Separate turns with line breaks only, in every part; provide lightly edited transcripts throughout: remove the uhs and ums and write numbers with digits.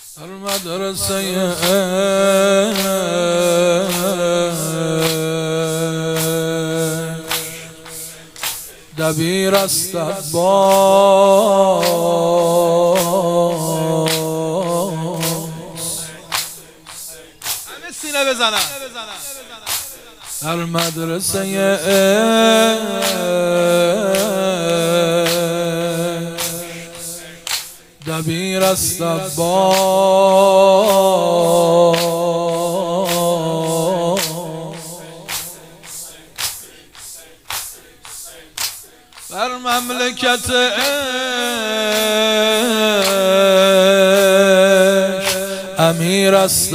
در مدرسه دبیر است عباس،
همه سینه بزنن.
در مدرسه دبیر است عباس، بر مملکت عشق امیر است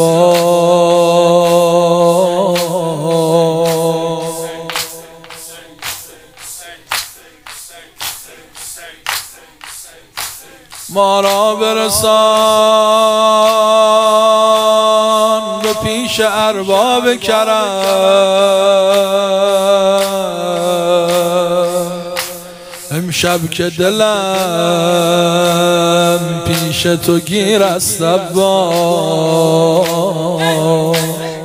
عباس. ما را برسان به پیش ارباب کرم، امشب که دلم پیش تو گیر است عباس.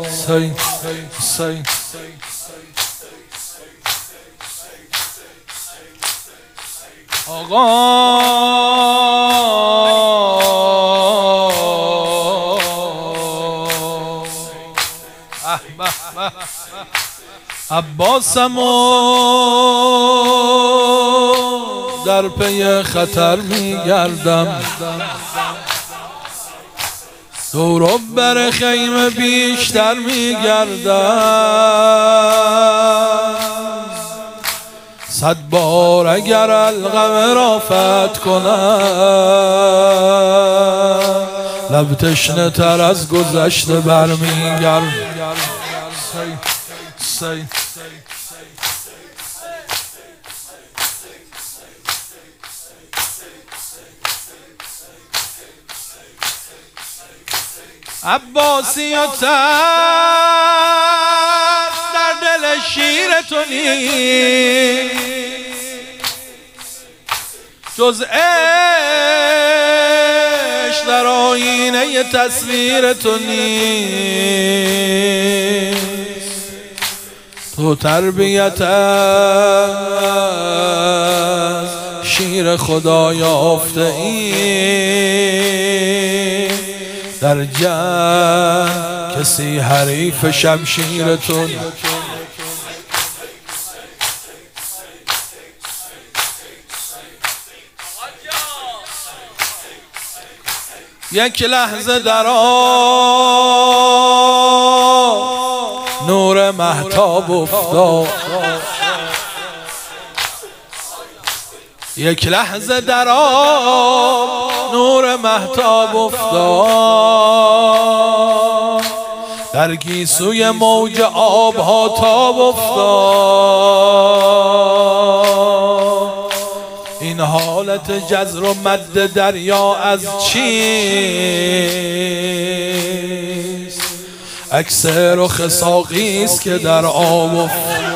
آقا عباسمو در پی خطر میگردم، دور و بر خیمه بیشتر میگردم، 100 بار اگر القمه را فتح کنم، لب تشنه تر از گذشته برمیگردم. عباسی و ترس در دل شیر تو نیست، جز عشق در آینه تصویر تو نیست. تو تربیت از شیر خدا یافته ای، در جنگ کسی حریف شمشیر تو یک لحظه در آب نور مهتاب افتاد، یک لحظه در آب نور مهتاب افتاد، در گیسوی موج آبها تاب افتاد. این حالت جزر و مد دریا از چیست؟ عکس رخ ساقی است که در آب افتاد.